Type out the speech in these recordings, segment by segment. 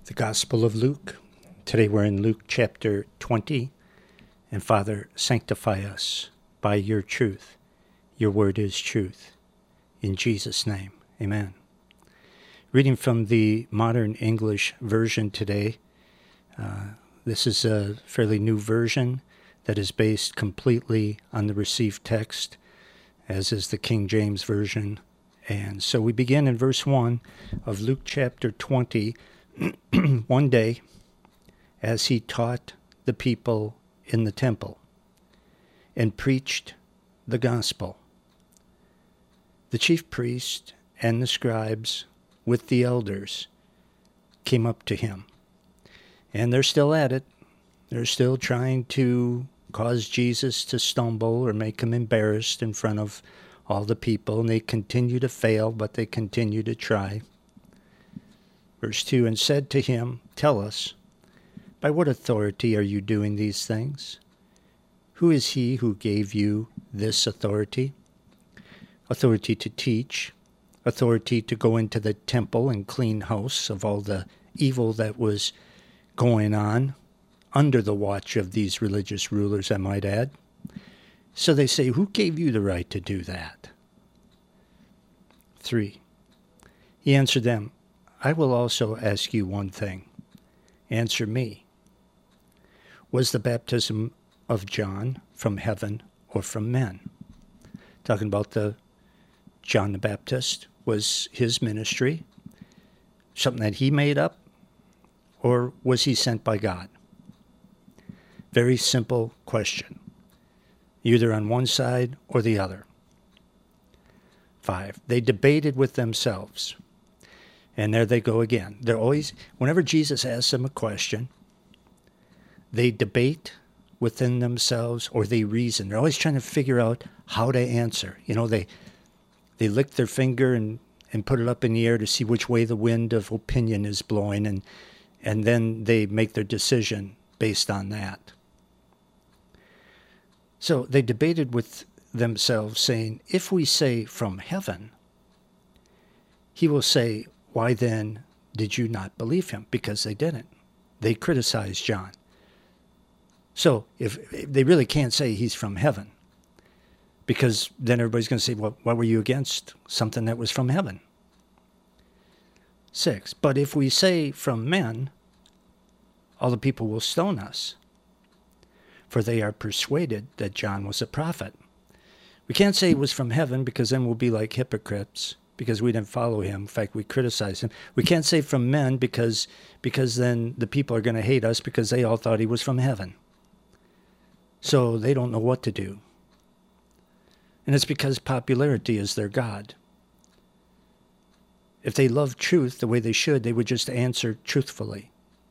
The Gospel of Luke. Today we're in Luke chapter 20. And Father, sanctify us by your truth. Your word is truth. In Jesus' name, amen. Reading from the Modern English Version today. This is a fairly new version that is based completely on the received text, as is the King James Version. And so we begin in verse 1 of Luke chapter 20. One day, as he taught the people in the temple and preached the gospel, the chief priest and the scribes with the elders came up to him. And they're still at it. They're still trying to cause Jesus to stumble or make him embarrassed in front of all the people. And they continue to fail, but they continue to try. Verse 2, and said to him, tell us, by what authority are you doing these things? Who is he who gave you this authority? Authority to teach, authority to go into the temple and clean house of all the evil that was going on under the watch of these religious rulers, I might add. So they say, who gave you the right to do that? 3, he answered them, I will also ask you one thing. Answer me. Was the baptism of John from heaven or from men? Talking about John the Baptist. Was his ministry something that he made up, or was he sent by God? Very simple question. Either on one side or the other. 5, they debated with themselves. And there they go again. They're always, whenever Jesus asks them a question, they debate within themselves or they reason. They're always trying to figure out how to answer. You know, they lick their finger and put it up in the air to see which way the wind of opinion is blowing, and then they make their decision based on that. So they debated with themselves, saying, if we say from heaven, he will say, why then did you not believe him? Because they didn't. They criticized John. So if they really can't say he's from heaven, because then everybody's going to say, well, why were you against something that was from heaven? 6, but if we say from men, all the people will stone us, for they are persuaded that John was a prophet. We can't say he was from heaven, because then we'll be like hypocrites, because we didn't follow him. In fact, we criticize him. We can't say from men because then the people are going to hate us because they all thought he was from heaven. So they don't know what to do. And it's because popularity is their God. If they love truth the way they should, they would just answer truthfully.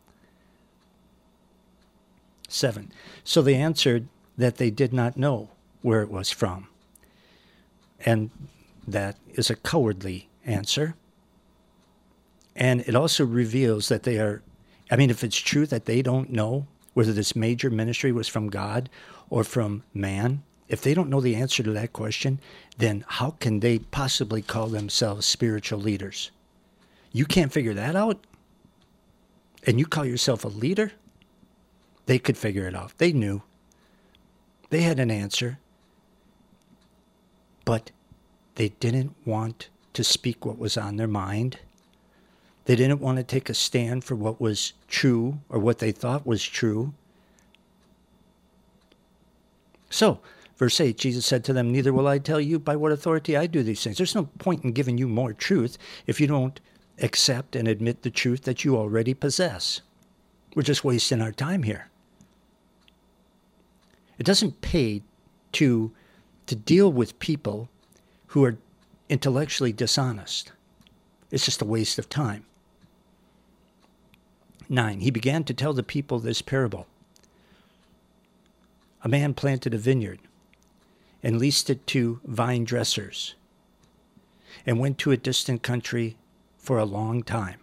7, so they answered that they did not know where it was from. And that is a cowardly answer. And it also reveals that they are, if it's true that they don't know whether this major ministry was from God or from man, if they don't know the answer to that question, then how can they possibly call themselves spiritual leaders? You can't figure that out? And you call yourself a leader? They could figure it out. They knew. They had an answer. But they didn't want to speak what was on their mind. They didn't want to take a stand for what was true or what they thought was true. So, verse 8, Jesus said to them, neither will I tell you by what authority I do these things. There's no point in giving you more truth if you don't accept and admit the truth that you already possess. We're just wasting our time here. It doesn't pay to deal with people who are intellectually dishonest. It's just a waste of time. 9, he began to tell the people this parable. A man planted a vineyard and leased it to vine dressers and went to a distant country for a long time.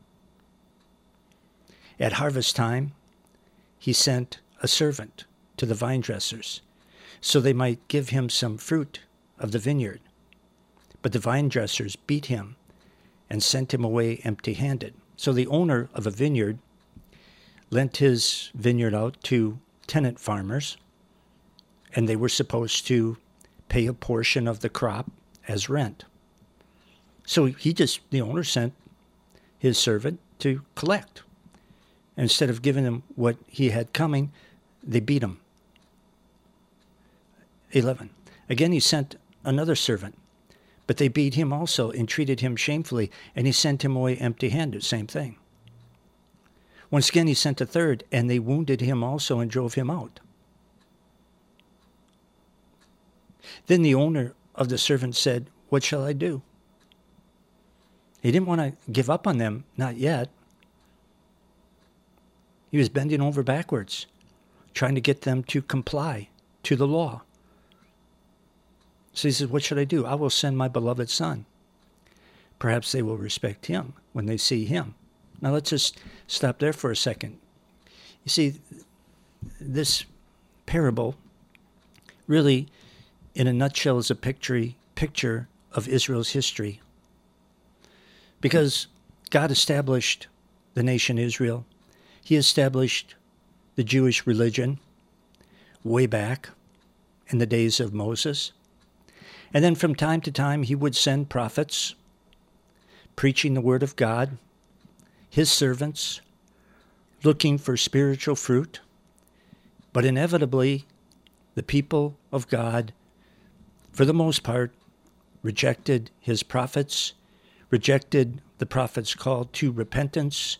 At harvest time, he sent a servant to the vine dressers so they might give him some fruit of the vineyard. But the vine dressers beat him and sent him away empty-handed. So the owner of a vineyard lent his vineyard out to tenant farmers, and they were supposed to pay a portion of the crop as rent. So the owner sent his servant to collect. And instead of giving him what he had coming, they beat him. 11. Again, he sent another servant, but they beat him also and treated him shamefully, and he sent him away empty-handed. Same thing. Once again, he sent a third, and they wounded him also and drove him out. Then the owner of the servant said, "What shall I do?" He didn't want to give up on them, not yet. He was bending over backwards, trying to get them to comply to the law. So he says, "What should I do? I will send my beloved son. Perhaps they will respect him when they see him." Now let's just stop there for a second. You see, this parable really, in a nutshell, is a picture of Israel's history. Because God established the nation Israel. He established the Jewish religion way back in the days of Moses. And then from time to time, he would send prophets preaching the word of God, his servants looking for spiritual fruit. But inevitably, the people of God, for the most part, rejected his prophets, rejected the prophet's call to repentance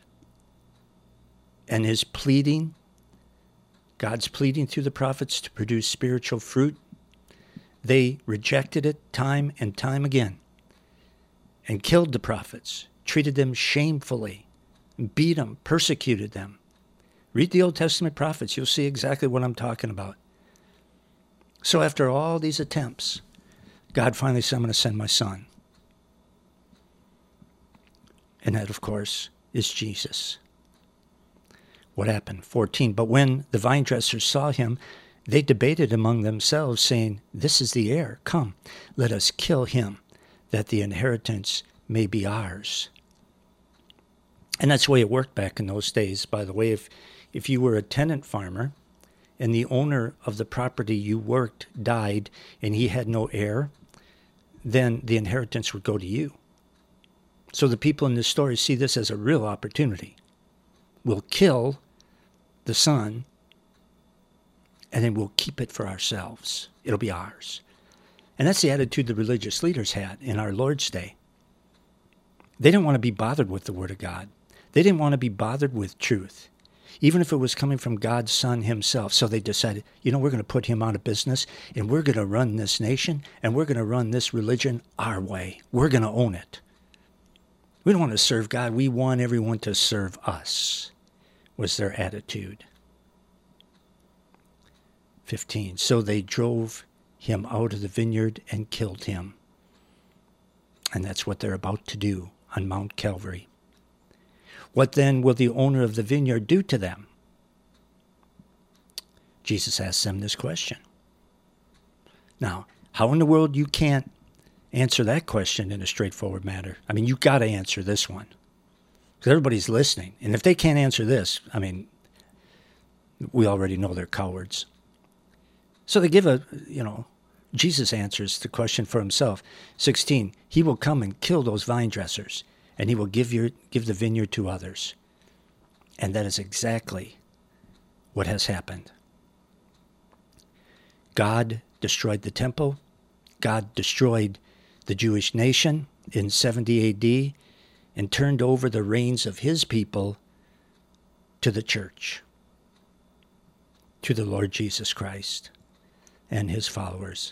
and his pleading, God's pleading through the prophets to produce spiritual fruit. They rejected it time and time again and killed the prophets, treated them shamefully, beat them, persecuted them. Read the Old Testament prophets. You'll see exactly what I'm talking about. So after all these attempts, God finally said, "I'm going to send my son." And that, of course, is Jesus. What happened? 14. But when the vine dressers saw him, they debated among themselves, saying, "This is the heir. Come, let us kill him, that the inheritance may be ours." And that's the way it worked back in those days. By the way, if you were a tenant farmer and the owner of the property you worked died and he had no heir, then the inheritance would go to you. So the people in this story see this as a real opportunity. We'll kill the son, and then we'll keep it for ourselves. It'll be ours. And that's the attitude the religious leaders had in our Lord's day. They didn't want to be bothered with the Word of God. They didn't want to be bothered with truth, even if it was coming from God's Son himself. So they decided, we're going to put him out of business, and we're going to run this nation, and we're going to run this religion our way. We're going to own it. We don't want to serve God. We want everyone to serve us, was their attitude. 15. So they drove him out of the vineyard and killed him. And that's what they're about to do on Mount Calvary. What then will the owner of the vineyard do to them? Jesus asks them this question. Now, how in the world you can't answer that question in a straightforward manner? I mean, you got to answer this one. Because everybody's listening. And if they can't answer this, we already know they're cowards. So they give Jesus answers the question for himself. 16, he will come and kill those vine dressers, and he will give the vineyard to others. And that is exactly what has happened. God destroyed the temple. God destroyed the Jewish nation in 70 AD and turned over the reins of his people to the church, to the Lord Jesus Christ and his followers.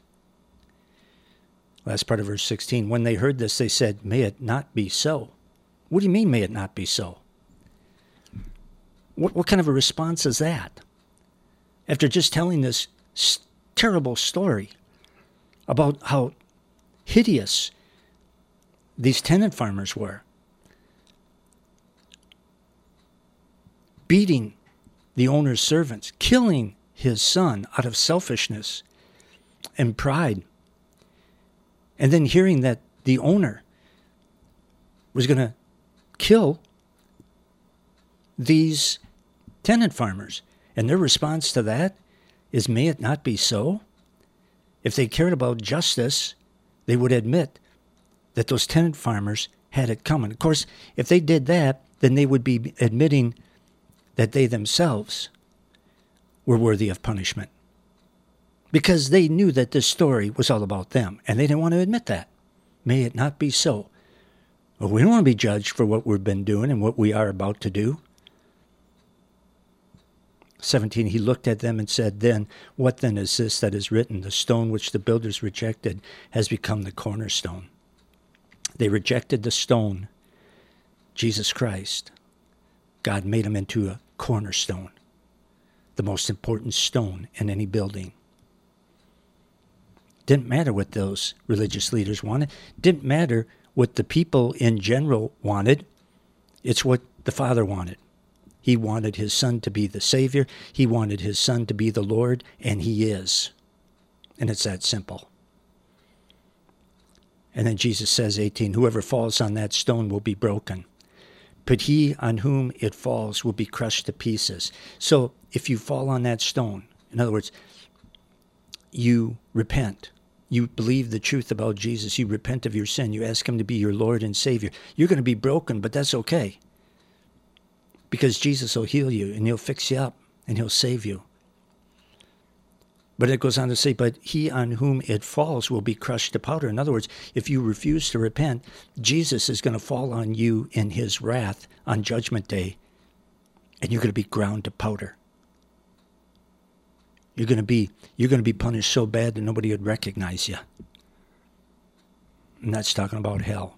Last part of verse 16. When they heard this, they said, "May it not be so." What do you mean, may it not be so? What kind of a response is that? After just telling this terrible story about how hideous these tenant farmers were, beating the owner's servants, killing his son out of selfishness and pride, and then hearing that the owner was going to kill these tenant farmers. And their response to that is, may it not be so? If they cared about justice, they would admit that those tenant farmers had it coming. Of course, if they did that, then they would be admitting that they themselves were worthy of punishment. Because they knew that this story was all about them, and they didn't want to admit that. May it not be so. Well, we don't want to be judged for what we've been doing and what we are about to do. 17, he looked at them and said, then, what then is this that is written? The stone which the builders rejected has become the cornerstone. They rejected the stone, Jesus Christ. God made him into a cornerstone, the most important stone in any building. Didn't matter what those religious leaders wanted. Didn't matter what the people in general wanted. It's what the Father wanted. He wanted his Son to be the Savior. He wanted his Son to be the Lord, and he is. And it's that simple. And then Jesus says, 18, whoever falls on that stone will be broken, but he on whom it falls will be crushed to pieces. So if you fall on that stone, in other words, you repent, you believe the truth about Jesus, you repent of your sin, you ask him to be your Lord and Savior, you're going to be broken, but that's okay. Because Jesus will heal you, and he'll fix you up, and he'll save you. But it goes on to say, but he on whom it falls will be crushed to powder. In other words, if you refuse to repent, Jesus is going to fall on you in his wrath on Judgment Day, and you're going to be ground to powder. You're going to be punished so bad that nobody would recognize you. And that's talking about hell.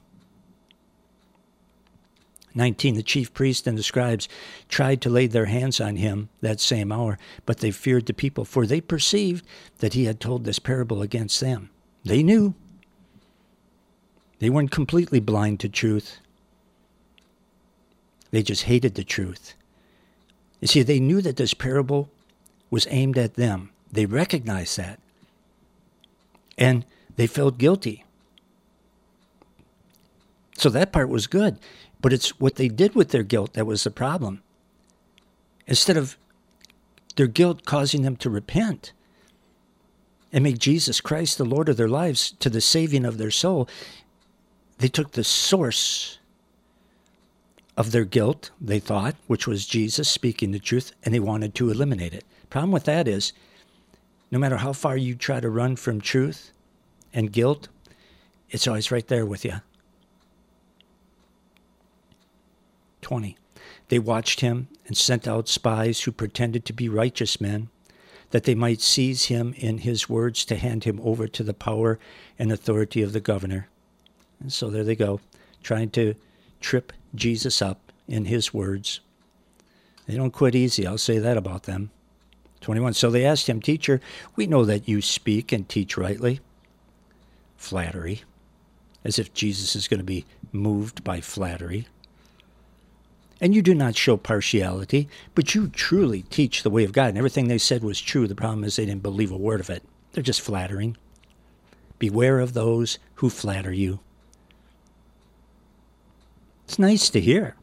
19, the chief priests and the scribes tried to lay their hands on him that same hour, but they feared the people, for they perceived that he had told this parable against them. They knew. They weren't completely blind to truth. They just hated the truth. You see, they knew that this parable was aimed at them. They recognized that. And they felt guilty. So that part was good. But it's what they did with their guilt that was the problem. Instead of their guilt causing them to repent and make Jesus Christ the Lord of their lives to the saving of their soul, they took the source of their guilt, they thought, which was Jesus speaking the truth, and they wanted to eliminate it. Problem with that is, no matter how far you try to run from truth and guilt, it's always right there with you. 20. They watched him and sent out spies who pretended to be righteous men, that they might seize him in his words to hand him over to the power and authority of the governor. And so there they go, trying to trip Jesus up in his words. They don't quit easy, I'll say that about them. 21. So they asked him, Teacher, we know that you speak and teach rightly. Flattery. As if Jesus is going to be moved by flattery. And you do not show partiality, but you truly teach the way of God. And everything they said was true. The problem is they didn't believe a word of it. They're just flattering. Beware of those who flatter you. It's nice to hear.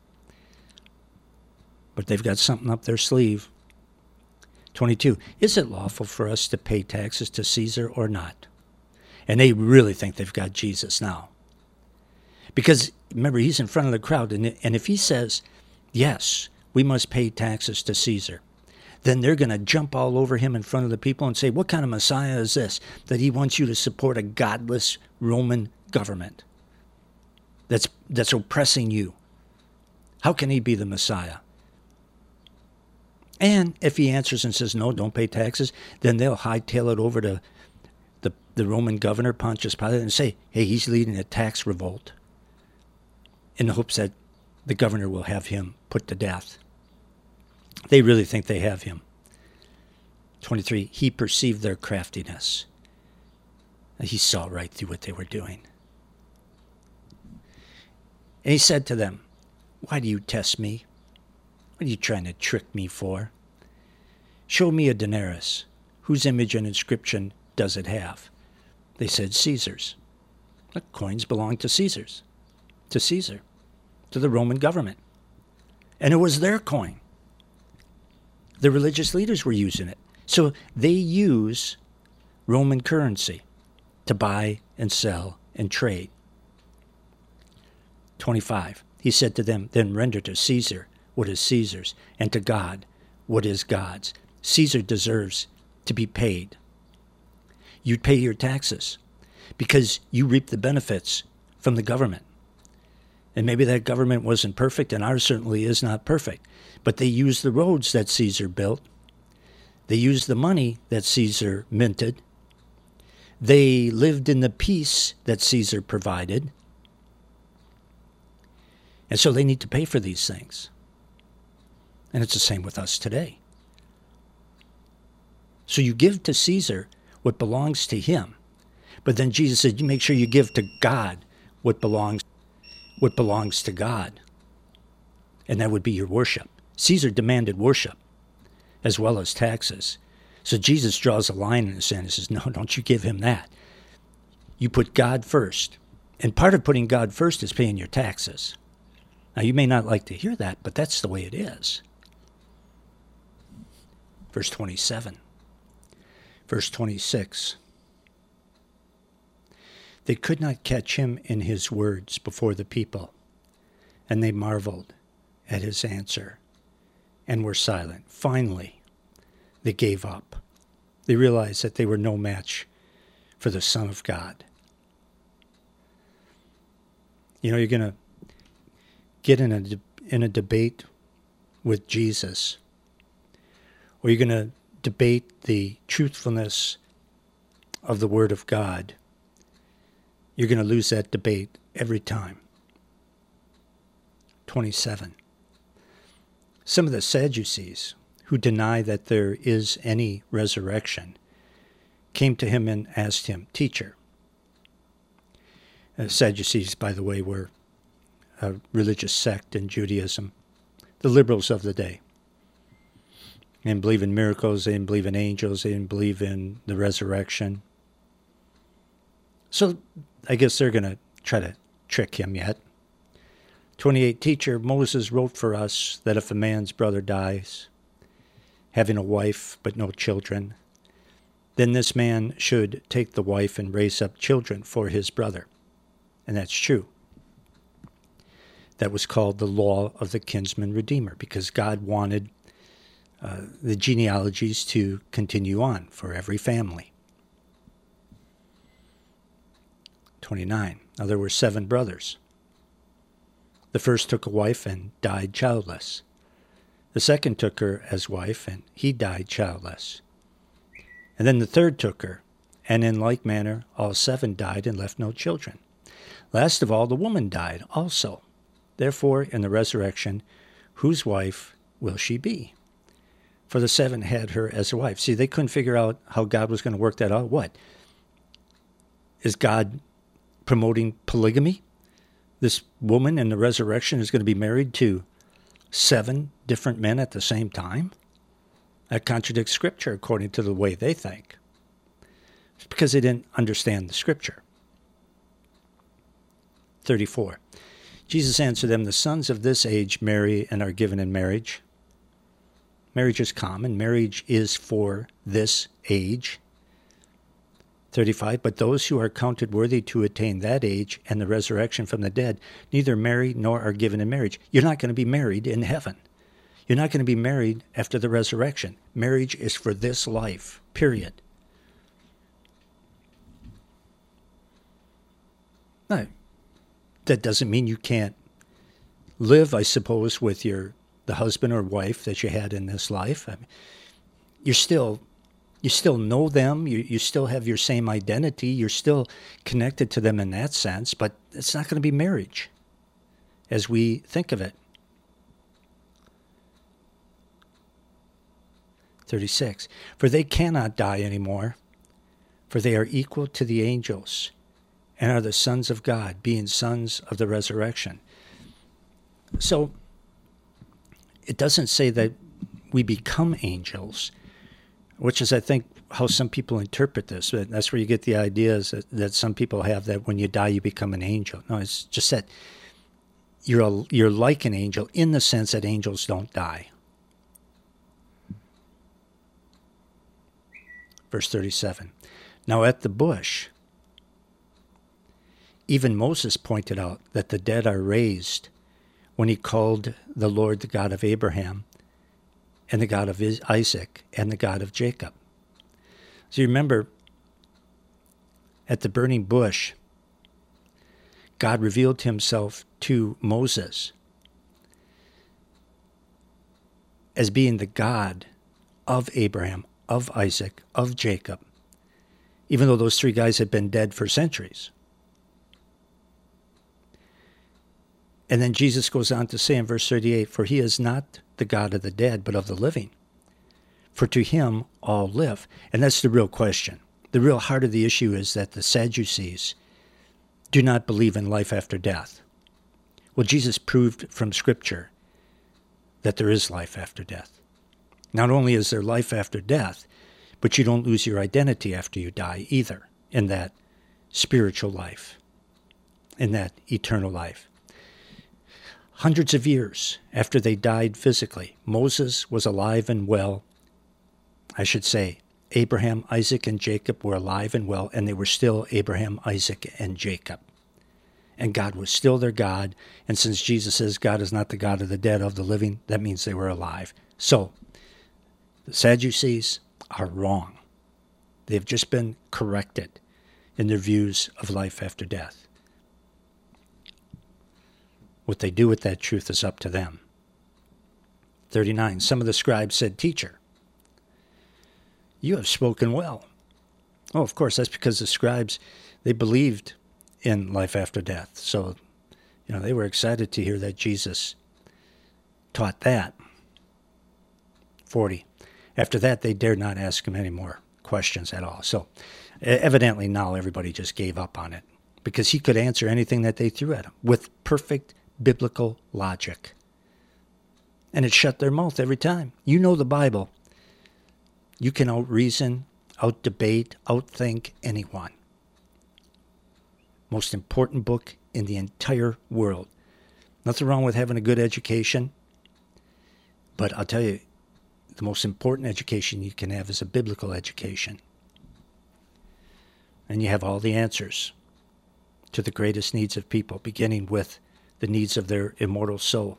But they've got something up their sleeve. 22. Is it lawful for us to pay taxes to Caesar or not? And they really think they've got Jesus now. Because, remember, he's in front of the crowd. And if he says, yes, we must pay taxes to Caesar, then they're going to jump all over him in front of the people and say, what kind of Messiah is this, that he wants you to support a godless Roman government that's oppressing you? How can he be the Messiah? And if he answers and says, no, don't pay taxes, then they'll hightail it over to the Roman governor, Pontius Pilate, and say, hey, he's leading a tax revolt, in the hopes that the governor will have him put to death. They really think they have him. 23, he perceived their craftiness. He saw right through what they were doing. And he said to them, why do you test me? What are you trying to trick me for? Show me a denarius. Whose image and inscription does it have? They said, Caesar's. The coins belong to Caesar. to the Roman government. And it was their coin. The religious leaders were using it. So they use Roman currency to buy and sell and trade. 25. He said to them, then render to Caesar what is Caesar's, and to God what is God's. Caesar deserves to be paid. You'd pay your taxes because you reap the benefits from the government. And maybe that government wasn't perfect, and ours certainly is not perfect. But they used the roads that Caesar built. They used the money that Caesar minted. They lived in the peace that Caesar provided. And so they need to pay for these things. And it's the same with us today. So you give to Caesar what belongs to him. But then Jesus said, you make sure you give to God what belongs to God. And that would be your worship. Caesar demanded worship as well as taxes. So Jesus draws a line in the sand and says, no, don't you give him that. You put God first. And part of putting God first is paying your taxes. Now, you may not like to hear that, but that's the way it is. Verse 27. Verse 26. They could not catch him in his words before the people, and they marveled at his answer and were silent. Finally, they gave up. They realized that they were no match for the Son of God. You know, you're going to get in a debate with Jesus, or you're going to debate the truthfulness of the Word of God. You're going to lose that debate every time. 27. Some of the Sadducees, who deny that there is any resurrection, came to him and asked him, Teacher. Sadducees, by the way, were a religious sect in Judaism, the liberals of the day. They didn't believe in miracles, they didn't believe in angels, they didn't believe in the resurrection. So I guess they're going to try to trick him yet. 28, Teacher, Moses wrote for us that if a man's brother dies, having a wife but no children, then this man should take the wife and raise up children for his brother. And that's true. That was called the law of the kinsman redeemer, because God wanted the genealogies to continue on for every family. 29. Now there were 7 brothers. The first took a wife and died childless. The second took her as wife, and he died childless. And then the third took her, and in like manner all 7 died and left no children. Last of all, the woman died also. Therefore, in the resurrection, whose wife will she be? For the 7 had her as a wife. See, they couldn't figure out how God was going to work that out. What? Is God promoting polygamy? This woman in the resurrection is going to be married to 7 different men at the same time? That contradicts Scripture according to the way they think. It's because they didn't understand the Scripture. 34. Jesus answered them, the sons of this age marry and are given in marriage. Marriage is common. Marriage is for this age. 35. But those who are counted worthy to attain that age and the resurrection from the dead neither marry nor are given in marriage. You're not going to be married in heaven. You're not going to be married after the resurrection. Marriage is for this life, period. No, that doesn't mean you can't live, I suppose, with the husband or wife that you had in this life. I mean, you still know them. You still have your same identity. You're still connected to them in that sense, but it's not going to be marriage as we think of it. 36. For they cannot die anymore, for they are equal to the angels and are the sons of God, being sons of the resurrection. So it doesn't say that we become angels, which is, I think, how some people interpret this. That's where you get the ideas that some people have, that when you die, you become an angel. No, it's just that you're like an angel in the sense that angels don't die. Verse 37. Now at the bush, even Moses pointed out that the dead are raised when he called the Lord the God of Abraham and the God of Isaac and the God of Jacob. So you remember, at the burning bush, God revealed himself to Moses as being the God of Abraham, of Isaac, of Jacob, even though those three guys had been dead for centuries. And then Jesus goes on to say in verse 38, for he is not the God of the dead, but of the living. For to him all live. And that's the real question. The real heart of the issue is that the Sadducees do not believe in life after death. Well, Jesus proved from Scripture that there is life after death. Not only is there life after death, but you don't lose your identity after you die either, in that spiritual life, in that eternal life. Hundreds of years after they died physically, Moses was alive and well. I should say, Abraham, Isaac, and Jacob were alive and well, and they were still Abraham, Isaac, and Jacob. And God was still their God. And since Jesus says God is not the God of the dead, of the living, that means they were alive. So, the Sadducees are wrong. They've just been corrected in their views of life after death. What they do with that truth is up to them. 39. Some of the scribes said, Teacher, you have spoken well. Oh, of course, that's because the scribes, they believed in life after death. So, they were excited to hear that Jesus taught that. 40. After that, they dared not ask him any more questions at all. So, evidently now everybody just gave up on it because he could answer anything that they threw at him with perfect biblical logic. And it shut their mouth every time. You know the Bible. You can out-reason, out-debate, out-think anyone. Most important book in the entire world. Nothing wrong with having a good education. But I'll tell you, the most important education you can have is a biblical education. And you have all the answers to the greatest needs of people, beginning with the needs of their immortal soul.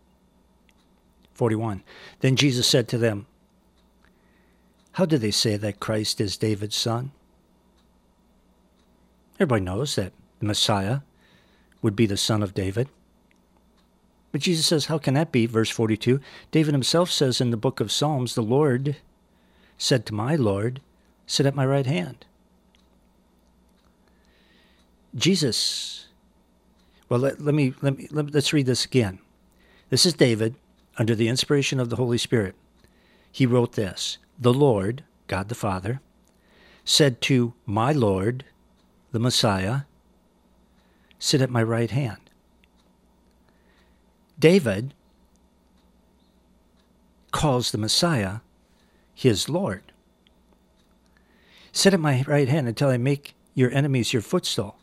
41. Then Jesus said to them, how do they say that Christ is David's son? Everybody knows that the Messiah would be the son of David. But Jesus says, how can that be? Verse 42, David himself says in the book of Psalms, the Lord said to my Lord, sit at my right hand. Jesus, well, let's read this again. This is David under the inspiration of the Holy Spirit. He wrote this, the Lord, God the Father, said to my Lord, the Messiah, sit at my right hand. David calls the Messiah his Lord. Sit at my right hand until I make your enemies your footstool.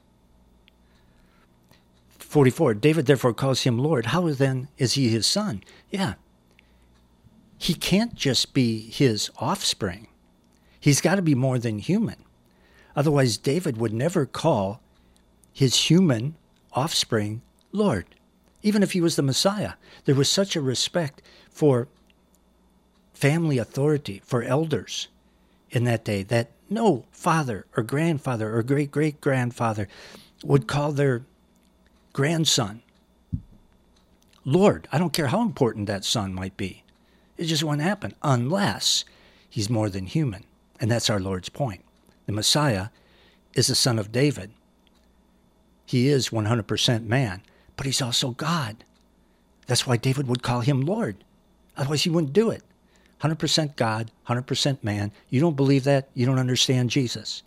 44, David therefore calls him Lord. How then is he his son? Yeah. He can't just be his offspring. He's got to be more than human. Otherwise, David would never call his human offspring Lord, even if he was the Messiah. There was such a respect for family authority, for elders in that day, that no father or grandfather or great-great-grandfather would call their grandson Lord. I don't care how important that son might be. It just wouldn't happen unless he's more than human. And that's our Lord's point. The Messiah is the son of David. He is 100% man, but he's also God. That's why David would call him Lord. Otherwise he wouldn't do it. 100% God, 100% man. You don't believe that? You don't understand Jesus.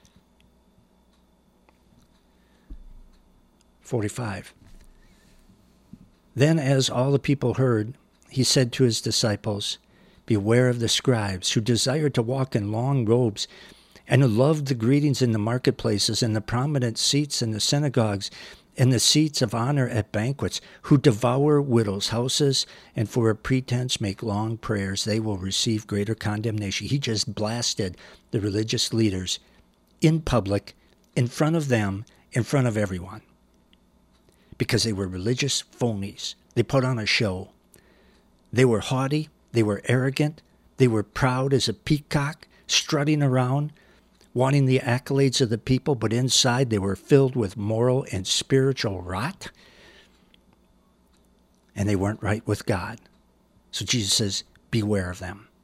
45. Then as all the people heard, he said to his disciples, beware of the scribes who desire to walk in long robes and who loved the greetings in the marketplaces and the prominent seats in the synagogues and the seats of honor at banquets, who devour widows' houses and for a pretense make long prayers, they will receive greater condemnation. He just blasted the religious leaders in public, in front of them, in front of everyone, because they were religious phonies. They put on a show. They were haughty. They were arrogant. They were proud as a peacock, strutting around, wanting the accolades of the people, but inside they were filled with moral and spiritual rot, and they weren't right with God. So Jesus says, beware of them.